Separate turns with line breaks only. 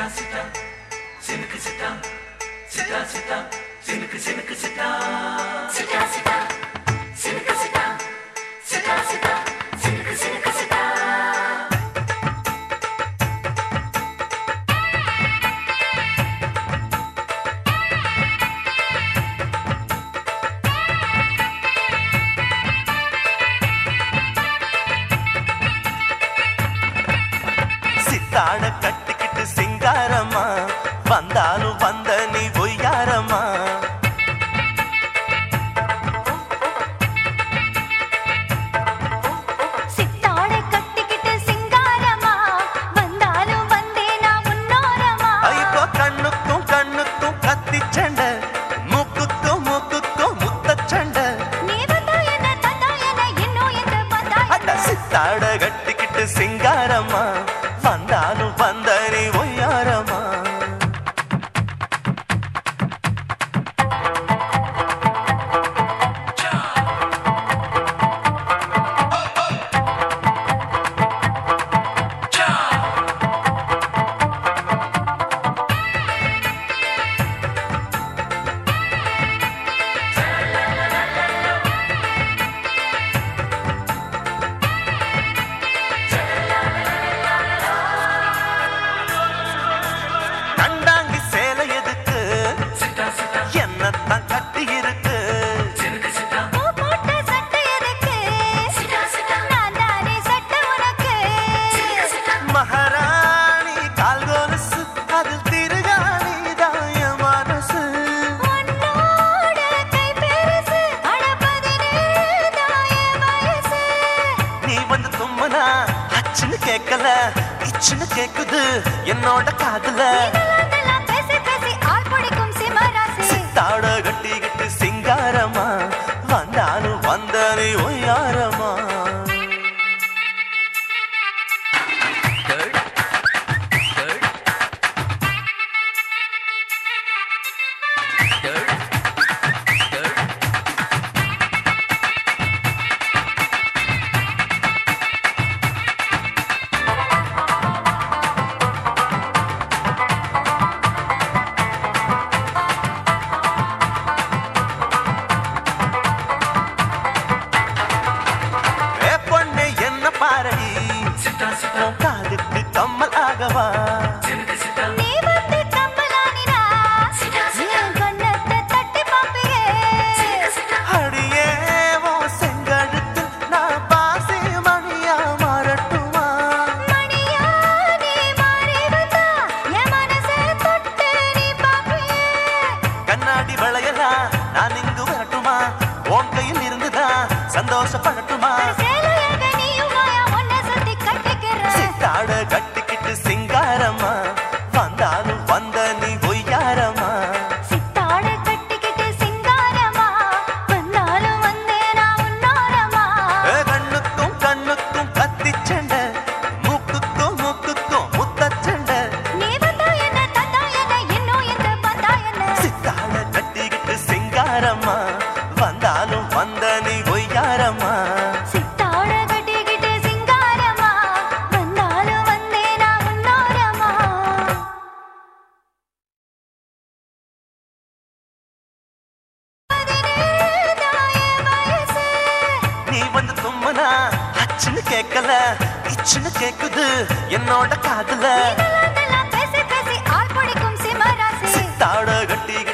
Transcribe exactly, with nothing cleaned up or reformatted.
தாட கட்டிக்கிட்டு சிங்காரமா வந்தாலும் வந்த நீ ஒய்யாரமா
சித்தாட கட்டிக்கிட்டு சிங்காரமா வந்தாலும் வந்தே நான் முன்னோரமா
இப்போ கண்ணுக்கும் கண்ணுக்கும் கத்தி சண்டை மூக்குக்கும் மூக்குக்கும் முத்த சண்டை
நீ வந்தா என்ன தந்தா என்ன இன்னும் எங்க வந்தா
சித்தாட கட்டிக்கிட்டு சிங்காரமா வந்தாலும் வந்த நீ ஒய்யாரமா என்னத்தான் கட்டி இருக்கு
போட்ட சட்டை எதுக்கு நான் தானே சட்டை உனக்கு
மகாராணி கால் கொலுசு அதில் திருகாணி தாய மனசு
உன்னோட கை பெருசு அட பதினேழு தாய வயசு
நீ வந்து தும்மனா அச்சுன்னு கேட்கல இச்சுன்னு கேக்குது என்னோட காதுல
இதெல்லாம் பேசி பேசி ஆள் பிடிக்கும் சிம்மராசி
தாட கட்டிக்கிட்டு சிங்காரமா வந்தாலும் வந்த நீ ஒய்யாரமா காதுக்கு கம்மல் ஆகவா
நீ வந்து கம்பலானினா என் கண்ணத்தை தட்டி பாப்பியே
அடியே ஓ செங்கழுத்து நான் பாசி மணியா மாறட்டுமா
மணியா நீ மாறி வந்தா என் மனசை தொட்டு நீ பாப்பியே
கண்ணாடி வளையலா நான் இங்கு வரட்டுமா உன் கையில் இருந்துதான் சந்தோஷப்படட்டுமா தாட கட்டிக்கிட்டு சிங்காரமா வந்தாலும் வந்த நீ ஒய்யாரமா
சித்தாட கட்டிக்கிட்டு சிங்காரமா வந்தாலும் வந்தே நான் முன்னோரமா
கண்ணுக்கும் கண்ணுக்கும் கத்தி சண்டை மூக்குக்கும் மூக்குக்கும் முத்த சண்டை
நீ வந்தா என்ன தந்தா என்ன இன்னும் எங்க வந்தா என்ன
சித்தாட கட்டிக்கிட்டு சிங்காரமா வந்தாலும் வந்த நீ ஒய்யாரமா
சித்தாட கட்டிக்கிட்டு சிங்காரமா வந்தாலும் வந்தே நான் முன்னோரமா பதினேழு தாய வயசு
நீ வந்து தும்மனா அச்சுன்னு கேட்கல இச்சுன்னு கேக்குது என்னோட காதுல
இதெல்லாம் பேசி பேசி ஆள் பிடிக்கும் சிம்மராசி
தாட கட்டி